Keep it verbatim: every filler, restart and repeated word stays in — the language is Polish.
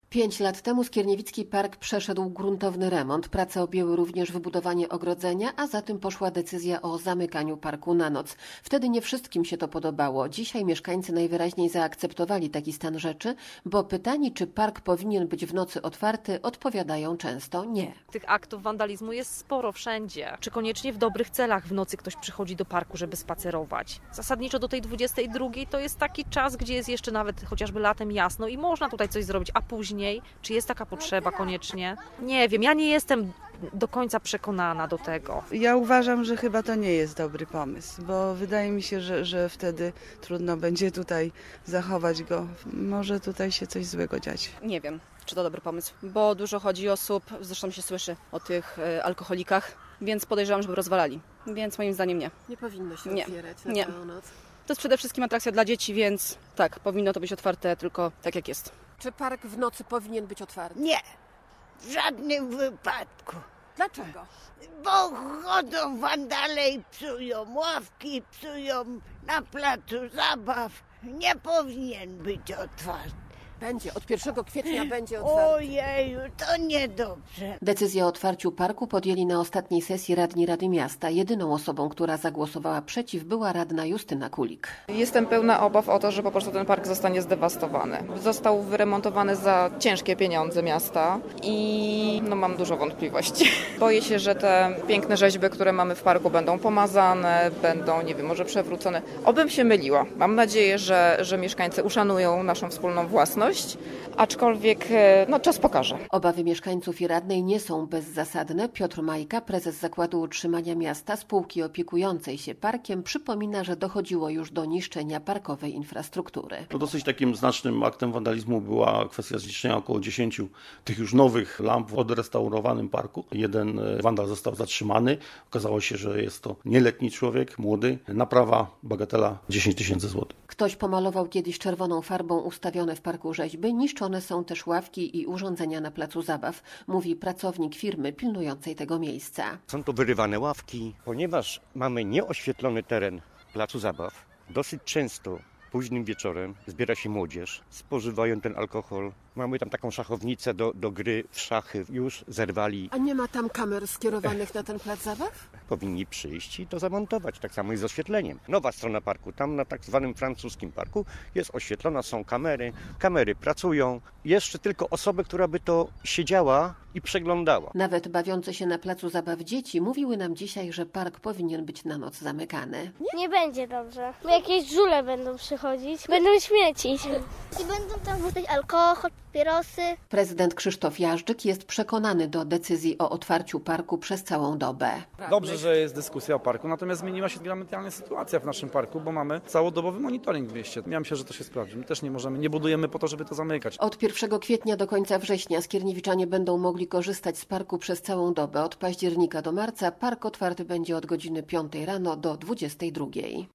Pięć lat temu Skierniewicki Park przeszedł gruntowny remont. Prace objęły również wybudowanie ogrodzenia, a za tym poszła decyzja o zamykaniu parku na noc. Wtedy nie wszystkim się to podobało. Dzisiaj mieszkańcy najwyraźniej zaakceptowali taki stan rzeczy, bo pytani, czy park powinien być w nocy otwarty, odpowiadają często nie. Tych aktów wandalizmu jest sporo wszędzie. Czy koniecznie w dobrych celach w nocy ktoś przychodzi do parku, żeby spacerować? Zasadniczo do tej dwudziestej drugiej to jest taki czas, gdzie jest jeszcze nawet chociażby latem jasno i można tutaj coś zrobić, a później czy jest taka potrzeba koniecznie? Nie wiem, ja nie jestem do końca przekonana do tego. Ja uważam, że chyba to nie jest dobry pomysł, bo wydaje mi się, że, że wtedy trudno będzie tutaj zachować go. Może tutaj się coś złego dziać. Nie wiem, czy to dobry pomysł, bo dużo chodzi osób, zresztą się słyszy o tych e, alkoholikach, więc podejrzewam, żeby rozwalali. Więc moim zdaniem nie. Nie powinno się nie. otwierać na nie. całą noc. To jest przede wszystkim atrakcja dla dzieci, więc tak, powinno to być otwarte tylko tak jak jest. Czy park w nocy powinien być otwarty? Nie, w żadnym wypadku. Dlaczego? Bo chodzą wandale i psują ławki, psują na placu zabaw. Nie powinien być otwarty. Będzie, od pierwszego kwietnia będzie otwarty. Ojeju, to niedobrze. Decyzję o otwarciu parku podjęli na ostatniej sesji radni Rady Miasta. Jedyną osobą, która zagłosowała przeciw, była radna Justyna Kulik. Jestem pełna obaw o to, że po prostu ten park zostanie zdewastowany. Został wyremontowany za ciężkie pieniądze miasta i no, mam dużo wątpliwości. Boję się, że te piękne rzeźby, które mamy w parku, będą pomazane, będą, nie wiem, może przewrócone. Obym się myliła. Mam nadzieję, że, że mieszkańcy uszanują naszą wspólną własność. Aczkolwiek no, czas pokaże. Obawy mieszkańców i radnej nie są bezzasadne. Piotr Majka, prezes Zakładu Utrzymania Miasta, spółki opiekującej się parkiem, przypomina, że dochodziło już do niszczenia parkowej infrastruktury. No dosyć takim znacznym aktem wandalizmu była kwestia zniszczenia około dziesięciu tych już nowych lamp w odrestaurowanym parku. Jeden wandal został zatrzymany. Okazało się, że jest to nieletni człowiek, młody. Naprawa, bagatela dziesięć tysięcy złotych. Ktoś pomalował kiedyś czerwoną farbą ustawione w parku rzeźby. Niszczone są też ławki i urządzenia na placu zabaw, mówi pracownik firmy pilnującej tego miejsca. Są to wyrywane ławki, ponieważ mamy nieoświetlony teren placu zabaw. Dosyć często późnym wieczorem zbiera się młodzież, spożywają ten alkohol. Mamy tam taką szachownicę do, do gry w szachy, już zerwali. A nie ma tam kamer skierowanych na ten plac zabaw? Powinni przyjść i to zamontować, tak samo i z oświetleniem. Nowa strona parku, tam na tak zwanym francuskim parku jest oświetlona, są kamery, kamery pracują. Jeszcze tylko osoby, która by to siedziała i przeglądała. Nawet bawiące się na placu zabaw dzieci mówiły nam dzisiaj, że park powinien być na noc zamykany. Nie będzie dobrze, bo jakieś żule będą przychodzić, będą śmiecić. I będą tam wrzucać alkohol, papierosy. Prezydent Krzysztof Jażdżyk jest przekonany do decyzji o otwarciu parku przez całą dobę. Dobrze, że jest dyskusja o parku, natomiast zmieniła się diametralnie sytuacja w naszym parku, bo mamy całodobowy monitoring w mieście. Ja myślę, że to się sprawdzi. My też nie możemy, nie budujemy po to, żeby to zamykać. Od pierwszego kwietnia do końca września skierniewiczanie będą mogli korzystać z parku przez całą dobę. Od października do marca park otwarty będzie od godziny piątej rano do dwudziestej drugiej.